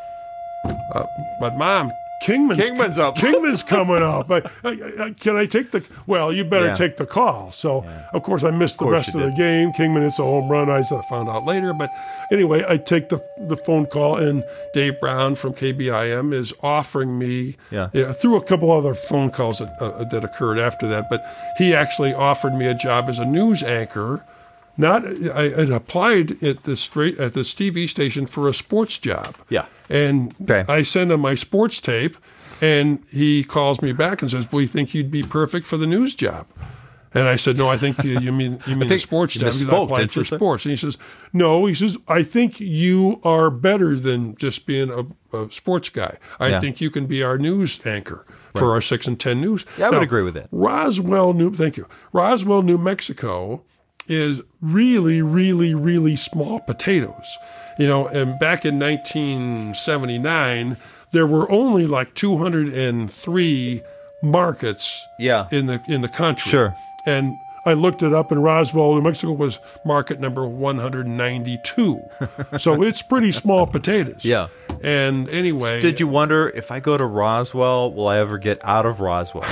Uh, but Mom, Kingman's, Kingman's up. Kingman's coming up. I, I, I, can I take the? Well, you better Yeah. take the call. So, Yeah. of course, I missed the course rest you of the did. game. Kingman hits a home run. I found out later. But anyway, I take the the phone call, and Dave Brown from K B I M is offering me, Yeah. yeah, through a couple other phone calls that, uh, that occurred after that. But he actually offered me a job as a news anchor. Not, I had applied at the straight at this T V station for a sports job. Yeah. And Okay. I send him my sports tape, and he calls me back and says, "We think you'd be perfect for the news job." And I said, "No, I think you, you mean you mean the think sports you job. Because I misspoke, applied didn't for you, sir? sports." And he says, "No," he says, "I think you are better than just being a, a sports guy. I Yeah. think you can be our news anchor for our six and ten news." Yeah, I would Now, agree with that. Roswell, New thank you. Roswell, New Mexico is really, really, really small potatoes. You know, and back in nineteen seventy-nine, there were only like two hundred three markets Yeah. in the in the country. Sure. And I looked it up, and Roswell, New Mexico was market number one hundred ninety-two. So it's pretty small potatoes. Yeah. And anyway, Did you wonder, if I go to Roswell, will I ever get out of Roswell?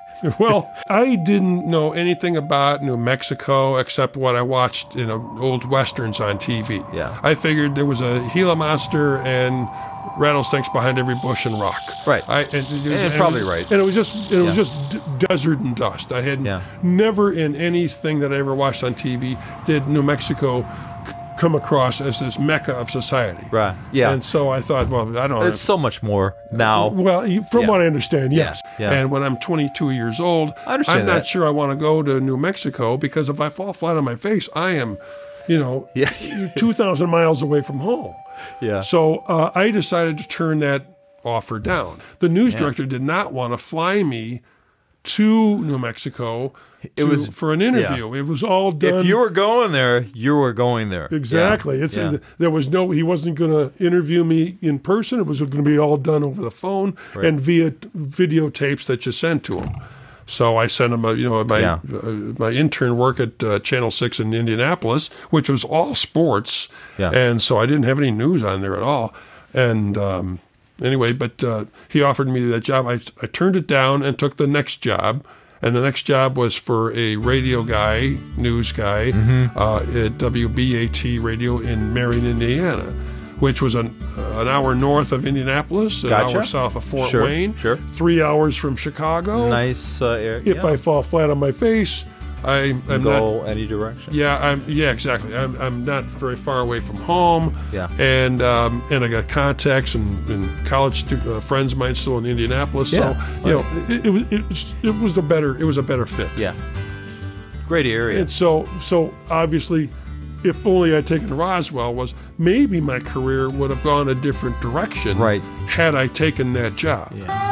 Well, I didn't know anything about New Mexico except what I watched in old westerns on T V. Yeah. I figured there was a Gila monster and rattlesnakes behind every bush and rock. Right. I, and it was, And it probably was- right. And it was just it was Yeah. just d- desert and dust. I had Yeah. never in anything that I ever watched on T V did New Mexico c- come across as this mecca of society. Right. Yeah. And so I thought, well, I don't know. There's so much more now. Well, you- from Yeah. what I understand, yes. Yeah. And when I'm twenty-two years old, I understand I'm not that. sure I want to go to New Mexico because if I fall flat on my face, I am, you know, Yeah. two thousand miles away from home. Yeah. So uh, I decided to turn that offer down. The news director did not want to fly me to New Mexico It to- was- for an interview. It was all done. If you were going there, you were going there. Exactly. Yeah. It's Yeah. there was no. He wasn't going to interview me in person. It was going to be all done over the phone and via t- videotapes that you sent to him. So I sent him, a, you know, my Yeah. uh, my intern work at uh, Channel Six in Indianapolis, which was all sports, Yeah. and so I didn't have any news on there at all. And um, anyway, but uh, he offered me that job. I I turned it down and took the next job. And the next job was for a radio guy, news guy, Mm-hmm. uh, at W B A T Radio in Marion, Indiana, which was an, an hour north of Indianapolis, an Gotcha. hour south of Fort Sure, Wayne, sure. three hours from Chicago. Nice uh, area. If yeah. I fall flat on my face, I, You I'm go not. any direction. Yeah, I'm. Yeah, exactly. I'm. I'm not very far away from home. Yeah. And um, and I got contacts and, and college stu- uh, friends of mine still in Indianapolis. Yeah, So you know, it, it was it was it was a better it was a better fit. Yeah. Great area. And so so obviously, if only I'd taken Roswell, was maybe my career would have gone a different direction. Right. Had I taken that job. Yeah.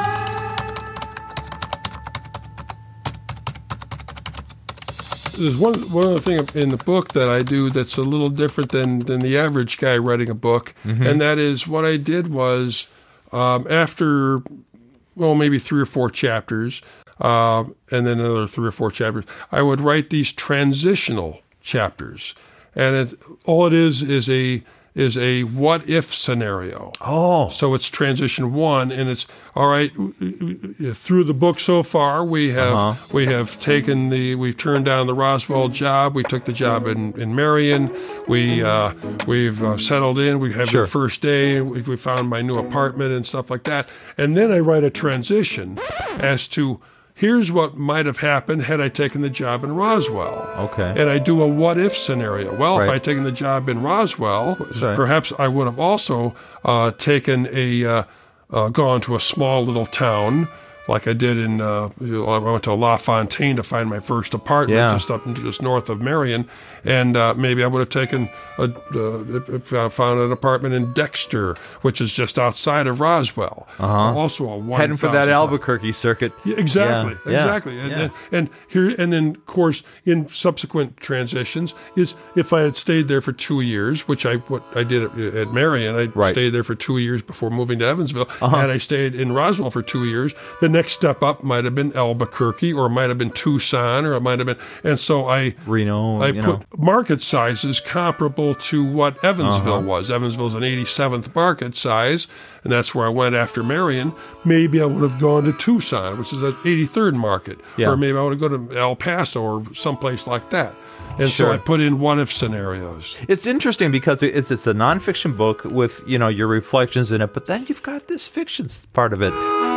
There's one one other thing in the book that I do that's a little different than, than the average guy writing a book, and that is what I did was um, after, well, maybe three or four chapters, uh, and then another three or four chapters, I would write these transitional chapters, and it, all it is is a is a what if scenario. Oh. So it's transition one, and it's all right. Through the book so far, we have Uh-huh. we have taken the we've turned down the Roswell job. We took the job in, in Marion. We uh, we've uh, settled in. We have Sure. the first day. We, we found my new apartment and stuff like that. And then I write a transition as to here's what might have happened had I taken the job in Roswell. Okay. And I do a what if scenario. Well, if Right. I'd taken the job in Roswell, right. perhaps I would have also uh, taken a, uh, uh, gone to a small little town like I did in, uh, I went to La Fontaine to find my first apartment Yeah. just up in, just north of Marion. And uh, maybe I would have taken, a, uh, if I found an apartment in Dexter, which is just outside of Roswell. Uh-huh. Also a one Heading for that Albuquerque circuit. Yeah, exactly, Yeah, yeah, exactly, and, yeah. and and here and then, of course, in subsequent transitions, is if I had stayed there for two years, which I what I did at, at Marion, I Right. stayed there for two years before moving to Evansville. Had I stayed in Roswell for two years, the next step up might have been Albuquerque, or it might have been Tucson, or it might have been. And so I Reno, I you put know. market sizes comparable to what Evansville Uh-huh. was. Evansville's an eighty-seventh market size, and that's where I went after Marion. Maybe I would have gone to Tucson, which is an eighty-third market, Yeah. or maybe I would have gone to El Paso or someplace like that. And Sure. so I put in what if scenarios. It's interesting because it's it's a nonfiction book with, you know, your reflections in it, but then you've got this fiction part of it.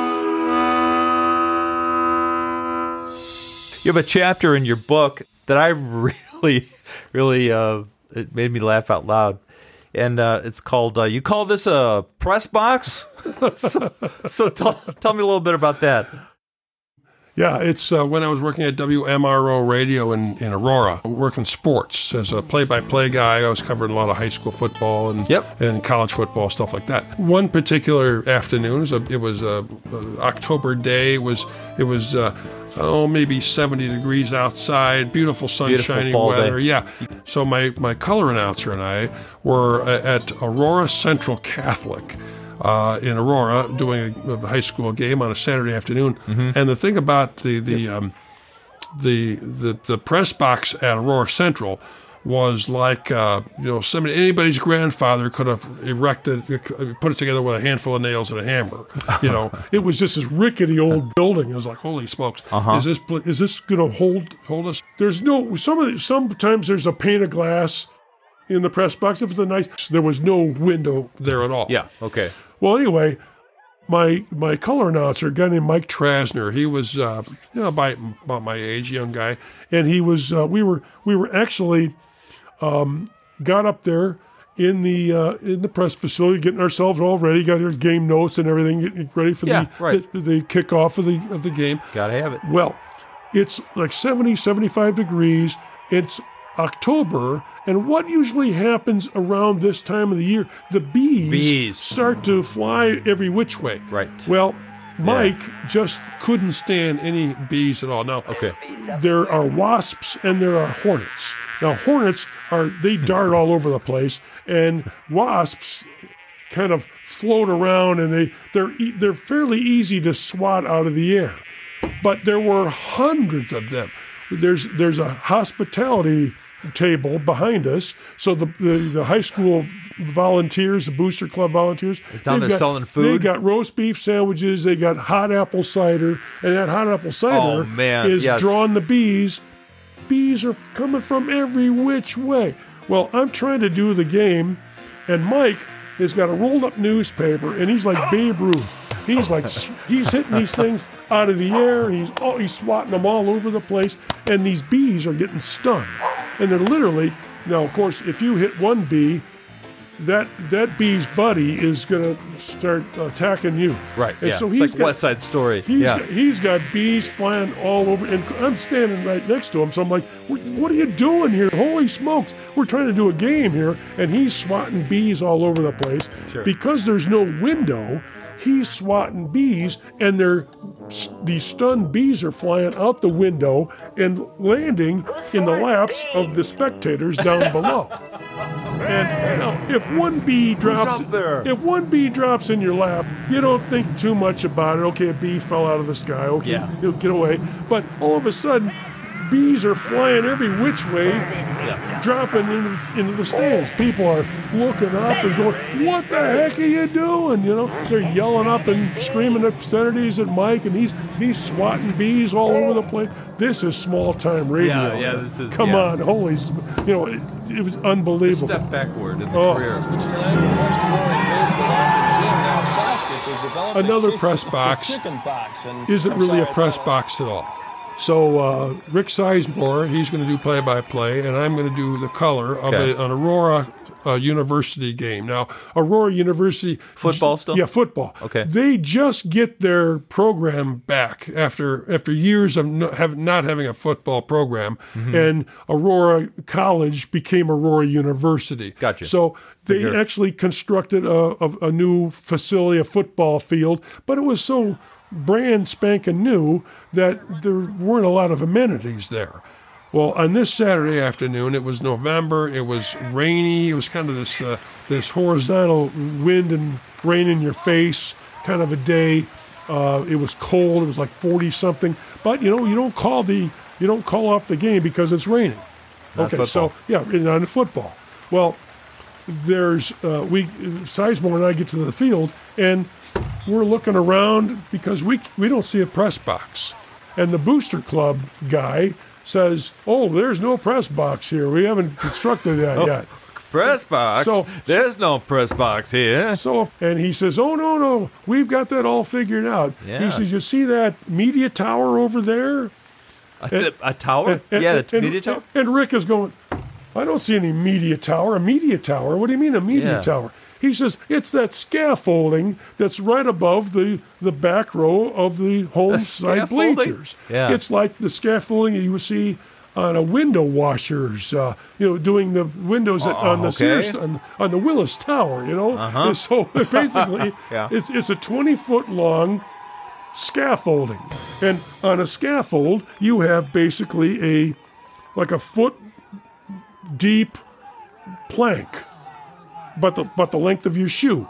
You have a chapter in your book that I really, really, uh, it made me laugh out loud. And uh, it's called, uh, you call this a press box? so so tell, tell me a little bit about that. Yeah, it's uh, when I was working at W M R O Radio in, in Aurora, working sports. As a play-by-play guy, I was covering a lot of high school football and Yep. and college football, stuff like that. One particular afternoon, it was a, it was a, a October day. It was, it was uh, oh, maybe seventy degrees outside, beautiful sunshiny fall weather. day. Yeah. So my, my color announcer and I were at Aurora Central Catholic. Uh, in Aurora, doing a, a high school game on a Saturday afternoon, Mm-hmm. and the thing about the the, um, the the the press box at Aurora Central was like uh, you know somebody anybody's grandfather could have erected put it together with a handful of nails and a hammer. You know, it was just this rickety old building. It was like, holy smokes, Uh-huh. is this pl- is this going to hold hold us? There's no some of the, sometimes there's a pane of glass in the press box. If it's a nice, there was no window there at all. Yeah, okay. Well, anyway, my my color announcer, a guy named Mike Trasner, he was uh, you know about, about my age, young guy, and he was uh, we were we were actually um, got up there in the uh, in the press facility, getting ourselves all ready, got our game notes and everything, getting ready for Yeah, the, right. the the kickoff of the of the game. Gotta have it. Well, it's like seventy, seventy-five degrees. It's October, and what usually happens around this time of the year, the bees, Bees. start to fly every which way. Right. Well, Mike just couldn't stand any bees at all. Now, Okay. there are wasps and there are hornets. Now, hornets are they dart all over the place, and wasps kind of float around, and they they're e- they're fairly easy to swat out of the air. But there were hundreds of them. There's there's a hospitality table behind us, so the the, the high school volunteers, the Booster Club volunteers, down they've there selling They food? got roast beef sandwiches, they got hot apple cider, and that hot apple cider Oh, man, is yes. drawing the bees. Bees are coming from every which way. Well, I'm trying to do the game, and Mike has got a rolled up newspaper, and he's like Babe Ruth. He's like he's hitting these things out of the air, and he's oh, he's swatting them all over the place, and these bees are getting stung, and they're literally now. Of course, if you hit one bee, that that bee's buddy is going to start attacking you. Right, And yeah. so It's he's like got, West Side Story. He's Yeah. got, he's got bees flying all over, and I'm standing right next to him. So I'm like, "What what are you doing here? Holy smokes! We're trying to do a game here, and he's swatting bees all over the place Sure. because there's no window. He's swatting bees, and they're these stunned bees are flying out the window and landing in the laps of the spectators down below. And you know, if one bee drops, up there? if one bee drops in your lap, you don't think too much about it. Okay, a bee fell out of the sky. Okay, Yeah. he'll get away. But all of a sudden, bees are flying every which way, dropping into, into the stands. People are looking up and going, "What the heck are you doing?" You know, they're yelling up and screaming obscenities at Mike, and he's he's swatting bees all over the place. This is small time radio. Yeah, yeah, this is- Come yeah. on, holy, s- you know, it, it was unbelievable. Step backward in the Oh. career. Another press box isn't really a press box at all. So uh, Rick Sizemore, he's going to do play-by-play, and I'm going to do the color of Okay. a, an Aurora uh, University game. Now, Aurora University... Football still? Yeah, football. Okay. They just get their program back after after years of no, have, not having a football program, Mm-hmm. and Aurora College became Aurora University. Gotcha. So they Figure. actually constructed a, a, a new facility, a football field, but it was so brand spanking new that there weren't a lot of amenities there. Well, on this Saturday afternoon, it was November. It was rainy. It was kind of this uh, this horizontal wind and rain in your face kind of a day. Uh, it was cold. It was like forty something. But you know, you don't call the you don't call off the game because it's raining. Not okay, football. so yeah, not in football. Well, there's uh, we Sizemore and I get to the field and we're looking around because we we don't see a press box, and the Booster Club guy says, "Oh, there's no press box here. We haven't constructed that Oh. yet." Press box? So- There's no press box here. So, and he says, "Oh no, no, we've got that all figured out." Yeah. He says, "You see that media tower over there?" A, a tower? And- yeah, the and- media tower? And Rick is going, "I don't see any media tower. A media tower? What do you mean a media Yeah. tower?" He says, "It's that scaffolding that's right above the, the back row of the home side scaffolding? bleachers. Yeah. It's like the scaffolding that you would see on a window washers, uh, you know, doing the windows at, on the okay. Sears, on, on the Willis Tower, you know. Uh-huh. And so basically, Yeah. it's it's a twenty foot long scaffolding, and on a scaffold you have basically a like a foot deep plank, but the but the length of your shoe.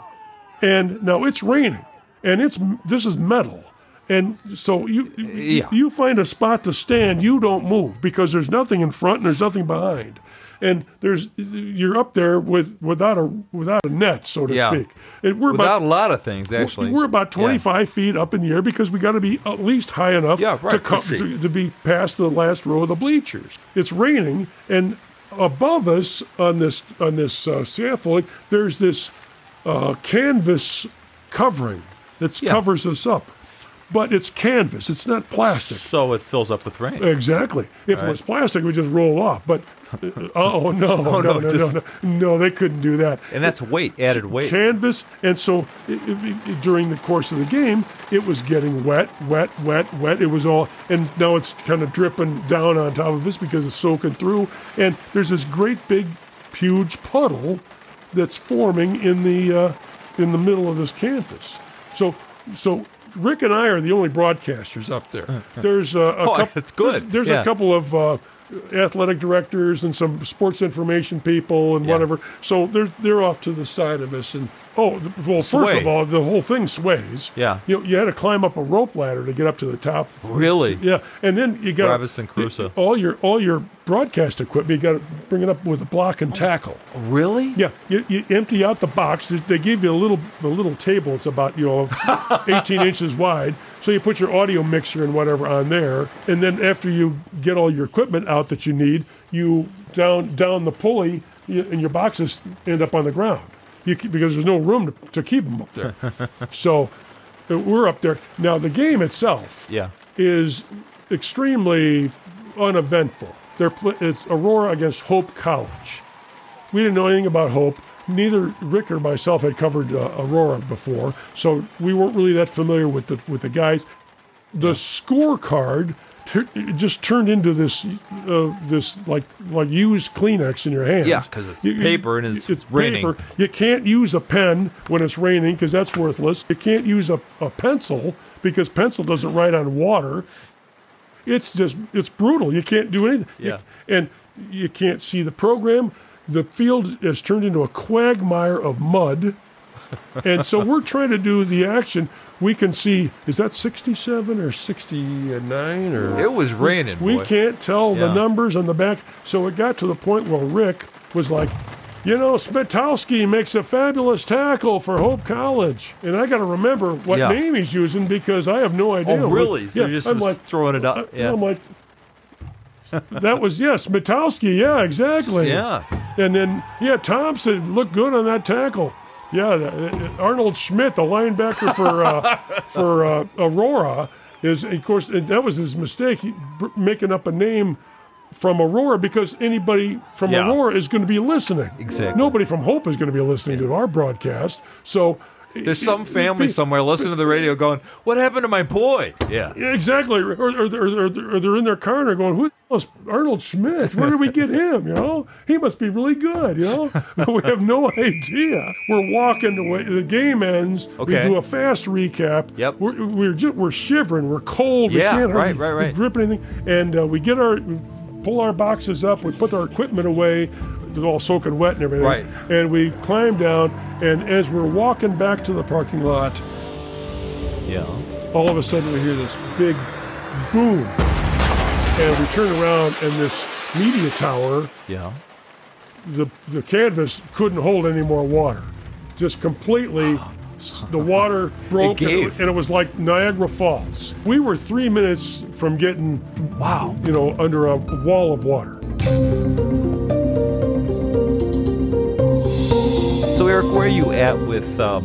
And now it's raining, and it's this is metal, and so you Yeah. you find a spot to stand, you don't move because there's nothing in front and there's nothing behind, and there's you're up there with without a without a net, so to Yeah. speak. And we're Without about a lot of things, actually. we're about Yeah. twenty-five feet up in the air because we got to be at least high enough Yeah, right, to, co- to see. to to be past the last row of the bleachers. It's raining, and above us on this on this uh, scaffolding, there's this uh, canvas covering that Yeah. covers us up, but it's canvas. It's not plastic. So it fills up with rain. Exactly. If it Right. was plastic, we just roll off. But uh, oh no, no, no, no, no, just- no, no, they couldn't do that. And that's weight, added weight. Canvas, and so it, it, it- during the course of the game, it was getting wet, wet, wet, wet. It was all, and now it's kind of dripping down on top of us because it's soaking through. And there's this great big, huge puddle that's forming in the uh, in the middle of this canvas. So, so Rick and I are the only broadcasters up there. There's uh, a Oh, couple. that's good. There's, there's Yeah. a couple of. Uh, athletic directors and some sports information people and Yeah. whatever. So they're they're off to the side of us, and oh, th- well, first Sway. of all, the whole thing sways. Yeah. you know, you had to climb up a rope ladder to get up to the top. Really? Yeah, and then you got Robinson Crusoe. all your all your broadcast equipment. You got to bring it up with a block and tackle. Really? Yeah, you, you empty out the box. They- They give you a little a little table. It's about you know eighteen inches wide. So you put your audio mixer and whatever on there, and then after you get all your equipment out that you need, you down down the pulley, you, and your boxes end up on the ground. You, ke- because there's no room to, to keep them up there. So uh, we're up there now. The game itself Yeah. is extremely uneventful. They're pl- it's Aurora against Hope College. We didn't know anything about Hope. Neither Rick or myself had covered uh, Aurora before, so we weren't really that familiar with the with the guys. The scorecard tur- it just turned into this uh, this like like used Kleenex in your hands. Yeah, 'cause it's You- you- paper and it's raining. paper. You can't use a pen when it's raining because that's worthless. You can't use a, a pencil because pencil doesn't write on water. It's just it's brutal. You can't do anything. You- Yeah. and you can't see the program. The field has turned into a quagmire of mud. And so we're trying to do the action. We can see, is that sixty-seven or sixty-nine or It was raining, we boy. can't tell the Yeah. numbers on the back. So it got to the point where Rick was like, you know, Smitowski makes a fabulous tackle for Hope College. And I got to remember what Yeah. name he's using because I have no idea. Oh, what- really? So you just I'm was throwing it up. I- Yeah. I'm like, that was, yes, Smitowski. Yeah, exactly. Yeah. And then, yeah, Thompson looked good on that tackle. Yeah, the- uh, Arnold Schmidt, the linebacker for uh, for uh, Aurora, is of course and that was his mistake, he, br- making up a name from Aurora because anybody from Yeah. Aurora is going to be listening. Exactly. Nobody from Hope is going to be listening to our broadcast. So There's some family somewhere listening to the radio going, "What happened to my boy?" Yeah. Yeah, exactly. Or, or, or, or, or they're in their car and they're going, who the hell is Arnold Schmidt? Where did we get him? You know, he must be really good. You know, we have no idea. We're walking away. The game ends. Okay. We do a fast recap. Yep. We're we're, just, we're shivering. We're cold. Yeah, we can't right, hardly right, right. grip anything. And uh, we get our we pull our boxes up. We put our equipment away. It's all soaking wet and everything. Right. And we climb down. And as we're walking back to the parking lot, Yeah. all of a sudden we hear this big boom. And we turn around, and this media tower, Yeah. the, the canvas couldn't hold any more water. Just completely, s- the water broke, It and, gave. and it was like Niagara Falls. We were three minutes from getting, Wow. you know, under a wall of water. So, Eric, where are you at with um,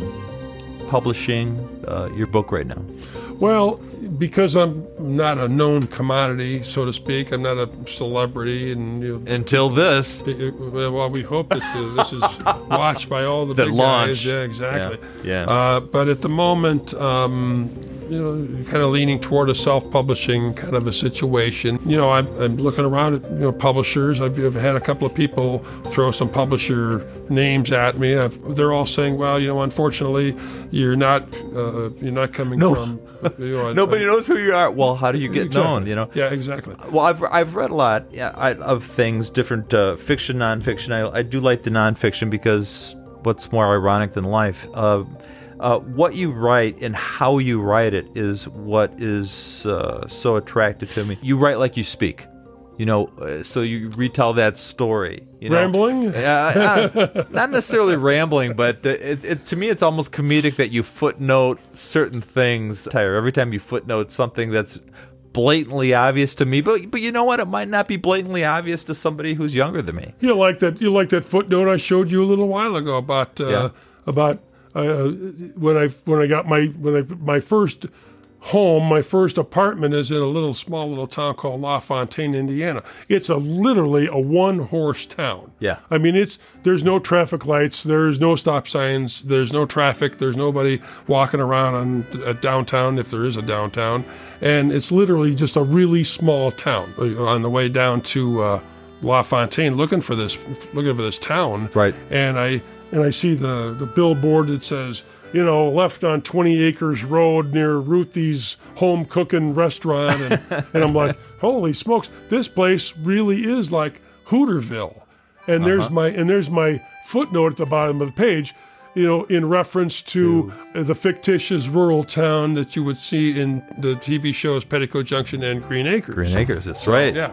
publishing uh, your book right now? Well, because I'm not a known commodity, so to speak, I'm not a celebrity, and you know, Until this. it- it- well, we hope that uh, this is watched by all the That big launch. guys. Yeah, exactly. Yeah, yeah. Uh, but at the moment, um, you know, kind of leaning toward a self-publishing kind of a situation. You know, I'm, I'm looking around at you know publishers. I've, I've had a couple of people throw some publisher names at me. I've, they're all saying, "Well, you know, unfortunately, you're not uh, you're not coming No. from." You know, a- Nobody a- knows who you are. Well, how do you get Exactly. known, you know? Yeah, exactly. Well, I've I've read a lot yeah, I, of things, different uh, fiction, nonfiction. I, I do like the nonfiction because what's more ironic than life? Uh, uh, what you write and how you write it is what is uh, so attractive to me. You write like you speak, you know, uh, so you retell that story. You know? Rambling? Yeah, uh, not necessarily rambling, but uh, it, it, to me, it's almost comedic that you footnote certain things. Tyler, every time you footnote something that's blatantly obvious to me, but but you know what? It might not be blatantly obvious to somebody who's younger than me. You like that? You like that footnote I showed you a little while ago about uh, Yeah. about uh, when I when I got my when I my first home, my first apartment is in a little small little town called LaFontaine, Indiana. It's a literally a one horse town. Yeah. I mean, it's there's no traffic lights, there's no stop signs, there's no traffic, there's nobody walking around on uh, downtown if there is a downtown, and it's literally just a really small town. Uh, On the way down to uh, LaFontaine, looking for this looking for this town, Right. And I and I see the the billboard that says, you know, left on twenty Acres Road near Ruthie's home cooking restaurant. And, and I'm like, holy smokes, this place really is like Hooterville. And there's my and there's my footnote at the bottom of the page, you know, in reference to uh, the fictitious rural town that you would see in the T V shows Petticoat Junction and Green Acres. Green Acres, that's right. Yeah.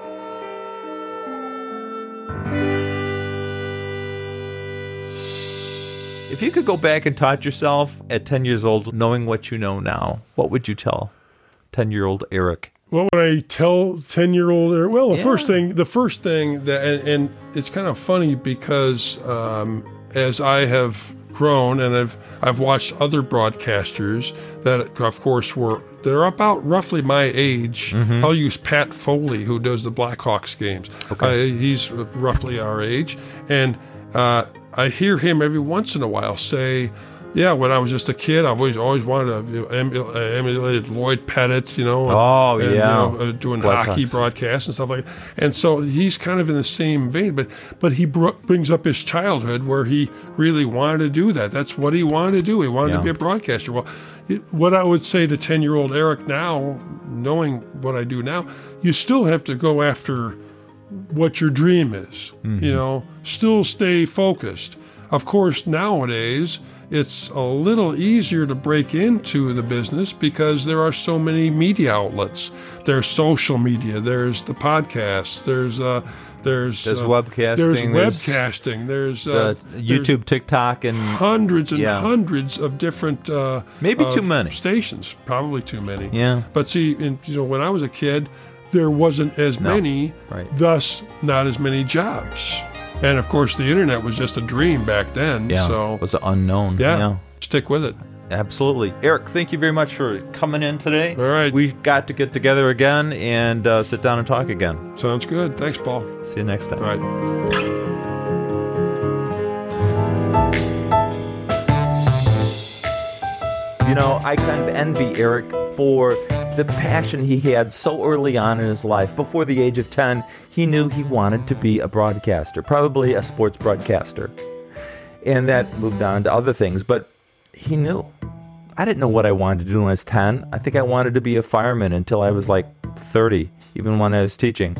If you could go back and taught yourself at ten years old, knowing what you know now, what would you tell ten-year-old Eric? What would I tell ten-year-old? Well, the Yeah. first thing, the first thing that, and, and it's kind of funny because um, as I have grown and I've I've watched other broadcasters that, of course, were that are about roughly my age. Mm-hmm. I'll use Pat Foley, who does the Blackhawks games. Okay. Uh, he's roughly our age, and uh, I hear him every once in a while say, yeah, when I was just a kid, I've always always wanted to you know, emul- uh, emulate Lloyd Pettit, you know. and- Oh, and, yeah. You know, uh, doing Blackhawks. hockey broadcasts and stuff like that. And so he's kind of in the same vein, but but he br- brings up his childhood where he really wanted to do that. That's what he wanted to do. He wanted Yeah. to be a broadcaster. Well, it, what I would say to ten-year-old Eric now, knowing what I do now, you still have to go after what your dream is. Mm-hmm. You know, still stay focused. Of course, nowadays it's a little easier to break into the business because there are so many media outlets. There's social media. There's the podcasts. There's uh, there's There's uh, webcasting, There's there's webcasting. There's The uh, YouTube, there's TikTok, and hundreds and Yeah. hundreds of different uh, Maybe of too many. stations. Probably too many. Yeah. But see, in, you know, when I was a kid, there wasn't as No. many. Right. Thus, not as many jobs. And of course, the internet was just a dream back then. yeah, So was unknown. yeah, yeah. stick with it. Absolutely. Eric, thank you very much for coming in today. All right. We got to get together again and uh, sit down and talk again. Sounds good. Thanks, Paul. See you next time. All right. You know, I kind of envy Eric for the passion he had so early on in his life. Before the age of ten, he knew he wanted to be a broadcaster, probably a sports broadcaster. And that moved on to other things, but he knew. I didn't know what I wanted to do when I was ten. I think I wanted to be a fireman until I was like thirty, even when I was teaching.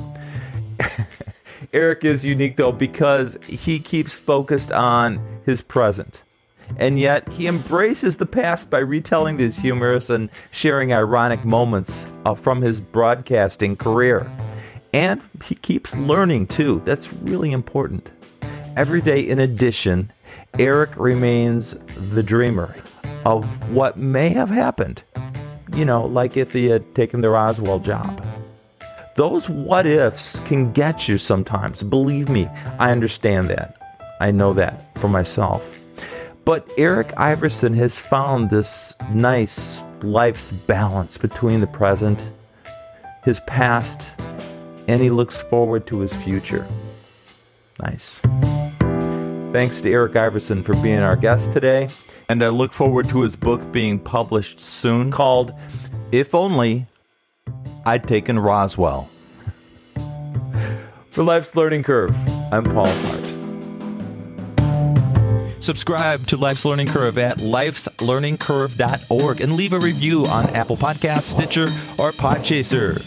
Eric is unique, though, because he keeps focused on his present. And yet, he embraces the past by retelling these humorous and sharing ironic moments uh, from his broadcasting career. And he keeps learning, too. That's really important. Every day, in addition, Eric remains the dreamer of what may have happened. You know, like if he had taken the Roswell job. Those what ifs can get you sometimes. Believe me, I understand that. I know that for myself. But Eric Iverson has found this nice life's balance between the present, his past, and he looks forward to his future. Nice. Thanks to Eric Iverson for being our guest today. And I look forward to his book being published soon called If Only I'd Taken Roswell. For Life's Learning Curve, I'm Paul Hart. Subscribe to Life's Learning Curve at lifes learning curve dot org and leave a review on Apple Podcasts, Stitcher, or Podchaser.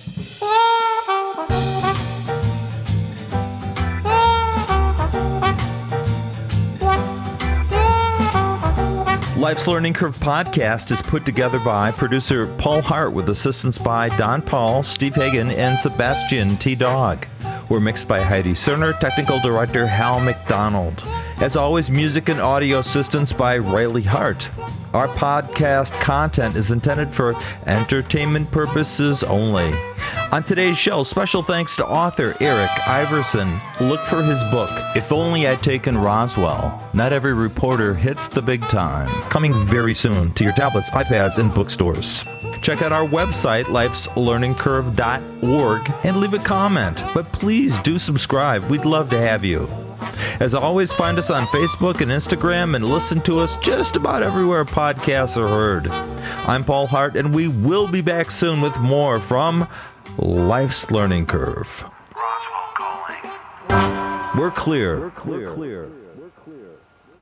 Life's Learning Curve podcast is put together by producer Paul Hart with assistance by Don Paul, Steve Hagan, and Sebastian T. Dog. We're mixed by Heidi Cerner, technical director Hal McDonald. As always, music and audio assistance by Riley Hart. Our podcast content is intended for entertainment purposes only. On today's show, special thanks to author Eric Iverson. Look for his book, If Only I'd Taken Roswell. Not every reporter hits the big time. Coming very soon to your tablets, iPads, and bookstores. Check out our website, lifes learning curve dot org, and leave a comment. But please do subscribe. We'd love to have you. As always, find us on Facebook and Instagram and listen to us just about everywhere podcasts are heard. I'm Paul Hart, and we will be back soon with more from Life's Learning Curve. Roswell calling. We're clear. We're clear. We're clear.